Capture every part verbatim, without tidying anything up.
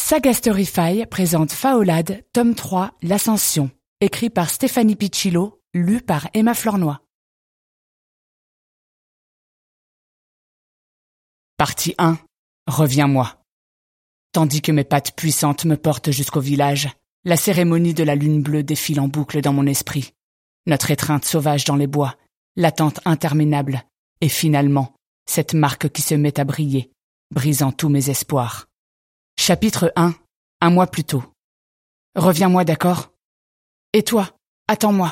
Saga Storyfy présente Faolade, tome trois, L'Ascension, écrit par Stéphanie Piccillo, lu par Emma Flornoy. Partie un. Reviens-moi. Tandis que mes pattes puissantes me portent jusqu'au village, la cérémonie de la lune bleue défile en boucle dans mon esprit. Notre étreinte sauvage dans les bois, l'attente interminable, et finalement, cette marque qui se met à briller, brisant tous mes espoirs. Chapitre un. Un mois plus tôt. Reviens-moi, d'accord? Et toi, attends-moi.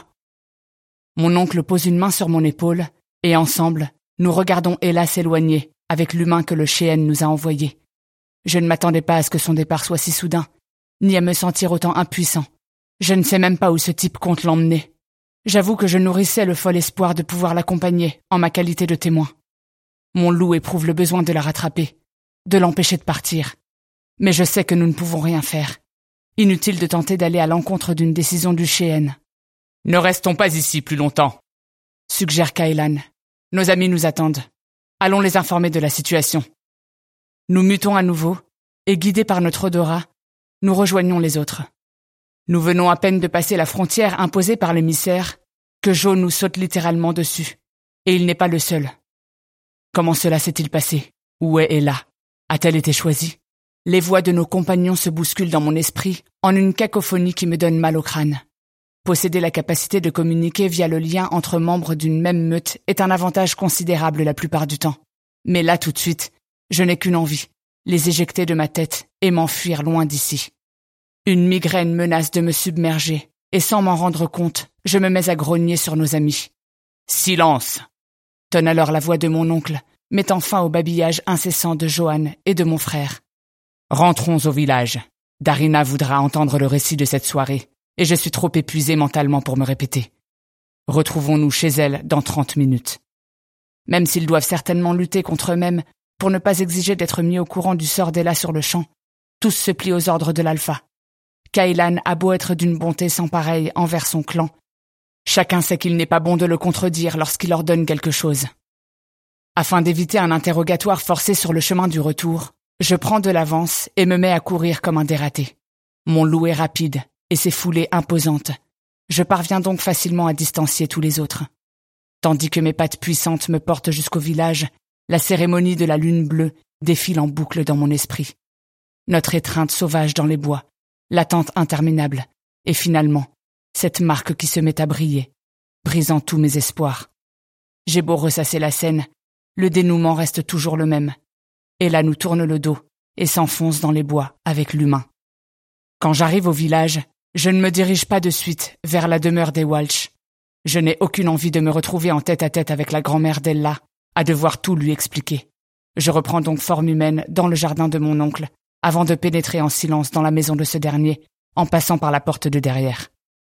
Mon oncle pose une main sur mon épaule, et ensemble, nous regardons Ella s'éloigner avec l'humain que le Cheyenne nous a envoyé. Je ne m'attendais pas à ce que son départ soit si soudain, ni à me sentir autant impuissant. Je ne sais même pas où ce type compte l'emmener. J'avoue que je nourrissais le fol espoir de pouvoir l'accompagner en ma qualité de témoin. Mon loup éprouve le besoin de la rattraper, de l'empêcher de partir. Mais je sais que nous ne pouvons rien faire. Inutile de tenter d'aller à l'encontre d'une décision du Cheyenne. « Ne restons pas ici plus longtemps », suggère Kailan. « Nos amis nous attendent. Allons les informer de la situation. » Nous mutons à nouveau, et guidés par notre odorat, nous rejoignons les autres. Nous venons à peine de passer la frontière imposée par l'émissaire, que Jo nous saute littéralement dessus. Et il n'est pas le seul. Comment cela s'est-il passé? Où est Ella? A-t-elle été choisie? Les voix de nos compagnons se bousculent dans mon esprit en une cacophonie qui me donne mal au crâne. Posséder la capacité de communiquer via le lien entre membres d'une même meute est un avantage considérable la plupart du temps. Mais là, tout de suite, je n'ai qu'une envie, les éjecter de ma tête et m'enfuir loin d'ici. Une migraine menace de me submerger, et sans m'en rendre compte, je me mets à grogner sur nos amis. « Silence !» tonne alors la voix de mon oncle, mettant fin au babillage incessant de Johan et de mon frère. Rentrons au village. Darina voudra entendre le récit de cette soirée, et je suis trop épuisé mentalement pour me répéter. Retrouvons-nous chez elle dans trente minutes. Même s'ils doivent certainement lutter contre eux-mêmes pour ne pas exiger d'être mis au courant du sort d'Ella sur le champ, tous se plient aux ordres de l'alpha. Kailan a beau être d'une bonté sans pareille envers son clan. Chacun sait qu'il n'est pas bon de le contredire lorsqu'il ordonne quelque chose. Afin d'éviter un interrogatoire forcé sur le chemin du retour, je prends de l'avance et me mets à courir comme un dératé. Mon loup est rapide et ses foulées imposantes. Je parviens donc facilement à distancier tous les autres. Tandis que mes pattes puissantes me portent jusqu'au village, la cérémonie de la lune bleue défile en boucle dans mon esprit. Notre étreinte sauvage dans les bois, l'attente interminable, et finalement, cette marque qui se met à briller, brisant tous mes espoirs. J'ai beau ressasser la scène, le dénouement reste toujours le même. Ella nous tourne le dos et s'enfonce dans les bois avec l'humain. Quand j'arrive au village, je ne me dirige pas de suite vers la demeure des Walsh. Je n'ai aucune envie de me retrouver en tête-à-tête avec la grand-mère d'Ella, à devoir tout lui expliquer. Je reprends donc forme humaine dans le jardin de mon oncle, avant de pénétrer en silence dans la maison de ce dernier, en passant par la porte de derrière.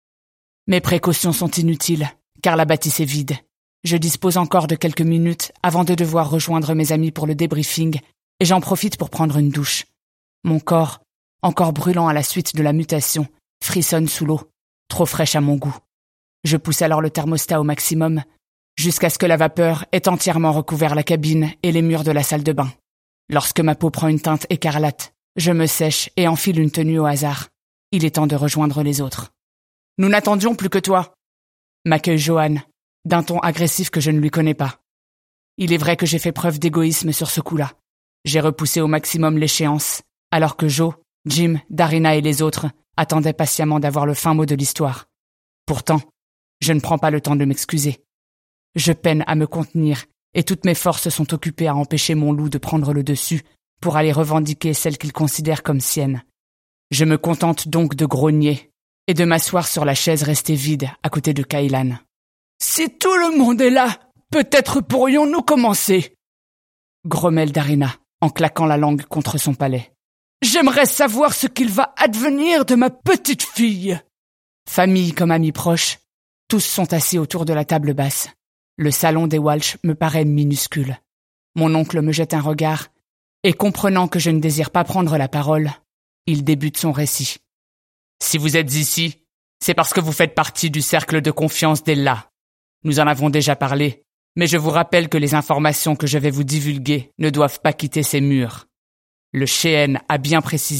Mes précautions sont inutiles, car la bâtisse est vide. Je dispose encore de quelques minutes avant de devoir rejoindre mes amis pour le débriefing, et j'en profite pour prendre une douche. Mon corps, encore brûlant à la suite de la mutation, frissonne sous l'eau, trop fraîche à mon goût. Je pousse alors le thermostat au maximum, jusqu'à ce que la vapeur ait entièrement recouvert la cabine et les murs de la salle de bain. Lorsque ma peau prend une teinte écarlate, je me sèche et enfile une tenue au hasard. Il est temps de rejoindre les autres. « Nous n'attendions plus que toi !» m'accueille Johan, d'un ton agressif que je ne lui connais pas. Il est vrai que j'ai fait preuve d'égoïsme sur ce coup-là. J'ai repoussé au maximum l'échéance, alors que Jo, Jim, Darina et les autres attendaient patiemment d'avoir le fin mot de l'histoire. Pourtant, je ne prends pas le temps de m'excuser. Je peine à me contenir, et toutes mes forces sont occupées à empêcher mon loup de prendre le dessus pour aller revendiquer celle qu'il considère comme sienne. Je me contente donc de grogner et de m'asseoir sur la chaise restée vide à côté de Kailan. « Si tout le monde est là, peut-être pourrions-nous commencer !» grommelle Darina en claquant la langue contre son palais. « J'aimerais savoir ce qu'il va advenir de ma petite fille !» Famille comme amis proches, tous sont assis autour de la table basse. Le salon des Walsh me paraît minuscule. Mon oncle me jette un regard, et comprenant que je ne désire pas prendre la parole, il débute son récit. « Si vous êtes ici, c'est parce que vous faites partie du cercle de confiance d'Ella. Nous en avons déjà parlé, mais je vous rappelle que les informations que je vais vous divulguer ne doivent pas quitter ces murs. Le Cheyenne a bien précisé